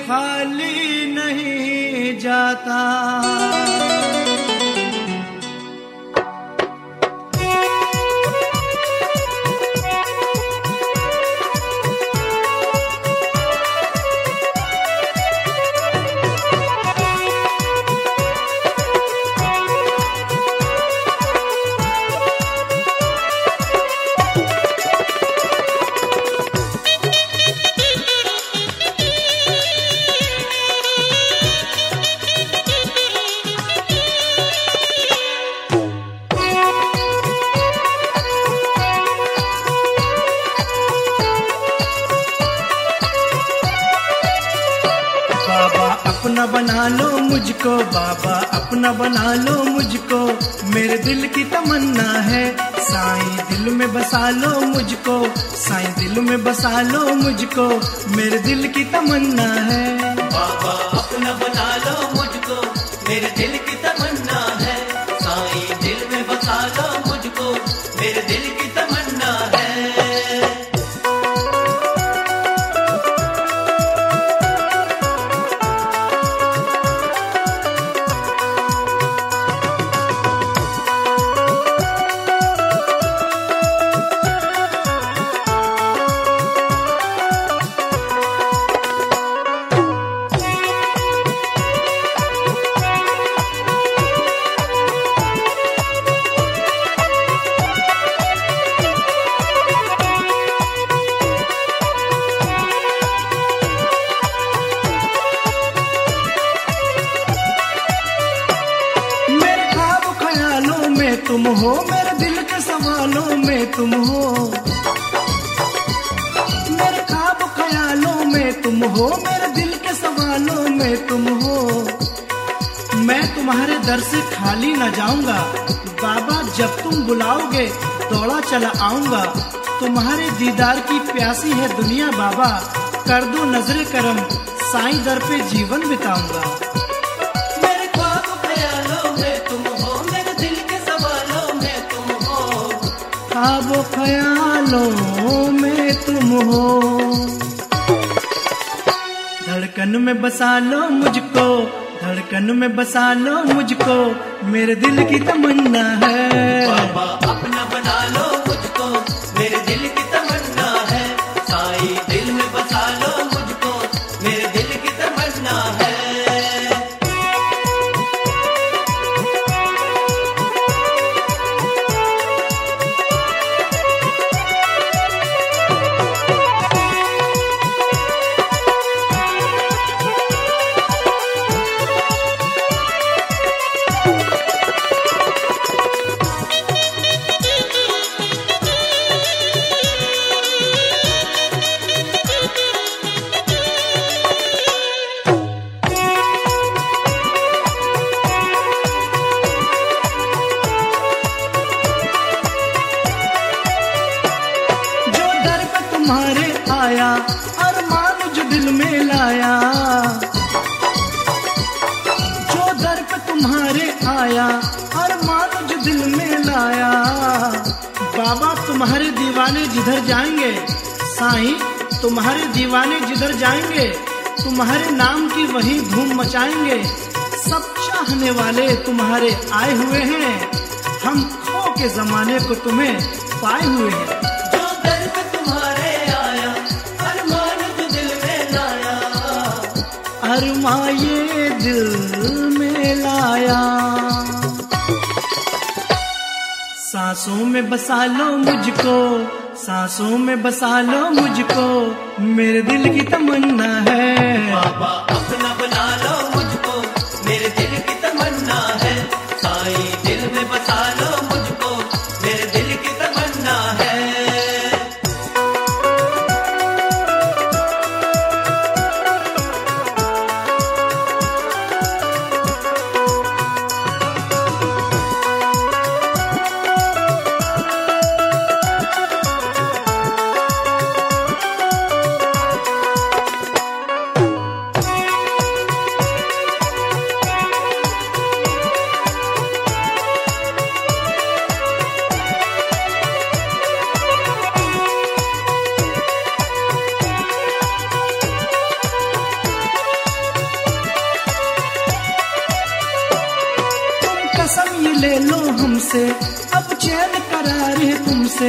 खाली नहीं जाता। अपना बना लो मुझको बाबा, अपना बना लो मुझको, मेरे दिल की तमन्ना है। साईं दिल में बसा लो मुझको, साईं दिल में बसा लो मुझको, मेरे दिल की तमन्ना है। बाबा अपना बना लो मुझको, मेरे दिल की तमन्ना है। साईं दिल में बसा लो मुझको, मेरे दिल की तमन्ना है। तुम हो मेरे दिल के सवालों में, तुम हो मेरे ख्वाब ख्यालों में, तुम हो मेरे दिल के सवालों में, तुम हो। मैं तुम्हारे दर से खाली न जाऊंगा बाबा, जब तुम बुलाओगे दौड़ा चला आऊंगा। तुम्हारे दीदार की प्यासी है दुनिया बाबा, कर दो नजरे करम, साईं दर पे जीवन बिताऊंगा। ख्वाबों ख्यालों में तुम हो, धड़कन में बसा लो मुझको, धड़कन में बसा लो मुझको, मेरे दिल की तमन्ना है। बाबा अपना बना लो मुझको, मेरे दिल की तमन्ना है। साईं दिल में बसा लो मुझको, मेरे दिल की तमन्ना है। तुम्हारे आया अरमान जो दिल में लाया, जो दर पे तुम्हारे आया अरमान जो दिल में लाया। बाबा तुम्हारे दीवाने जिधर जाएंगे, साईं तुम्हारे दीवाने जिधर जाएंगे, तुम्हारे नाम की वही धूम मचाएंगे। सब चाहने वाले तुम्हारे आए हुए हैं, हम खो के जमाने को तुम्हें पाए हुए हैं। अरमां ये दिल में लाया, सांसों में बसा लो मुझको, सांसों में बसा लो मुझको, मेरे दिल की तमन्ना है। बाबा अपना बना लो मुझको, मेरे दिल की तमन्ना है। साईं दिल में बसा लो मुझको, मेरे दिल की तमन्ना है। से, अब चैन करार है तुमसे।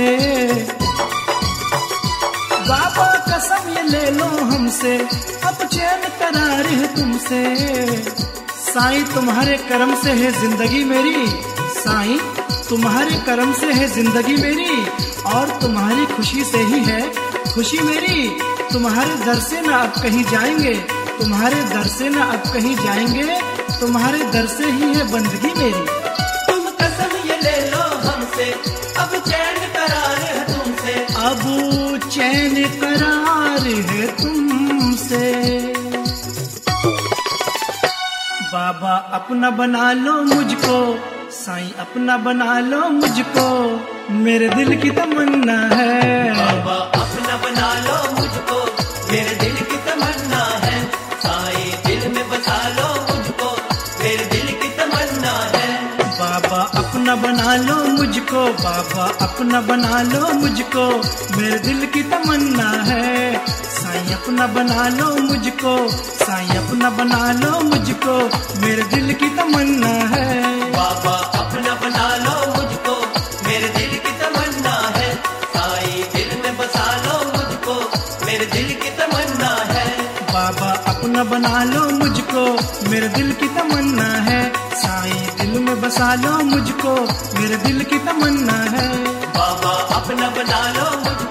बाबा कसम ये ले लो हमसे, अब चैन करार है तुमसे। साईं तुम्हारे करम से है जिंदगी मेरी, साईं तुम्हारे करम से है जिंदगी मेरी, और तुम्हारी खुशी से ही है खुशी मेरी। तुम्हारे दर से ना अब कहीं जाएंगे, तुम्हारे दर से ना अब कहीं जाएंगे, तुम्हारे दर से ही है बंदगी मेरी। तुम कसम ये ले लो हमसे, अब चैन करार है तुमसे। अब चैन करार है तुमसे। बाबा अपना बना लो मुझको, साईं अपना बना लो मुझको, मेरे दिल की तमन्ना है। बाबा अपना बना लो मुझको, मेरे दिल की तमन्ना है। साईं दिल में बसा लो मुझको, मेरे दिल की तमन्ना है। बाबा अपना बना लो मुझको, बाबा अपना बना लो मुझको, मेरे दिल की तमन्ना है। साईं अपना बना लो मुझको, साईं अपना बना लो मुझको, मेरे दिल की तमन्ना है। बाबा अपना बना लो मुझको, मेरे दिल की तमन्ना है। साईं दिल में बसा लो मुझको, मेरे दिल की तमन्ना है। बाबा अपना बना लो मुझको, मेरे दिल की तमन्ना है। साईं दिल में बसा लो मुझको, मेरे दिल की तमन्ना है। बाबा अपना बना लो मुझको।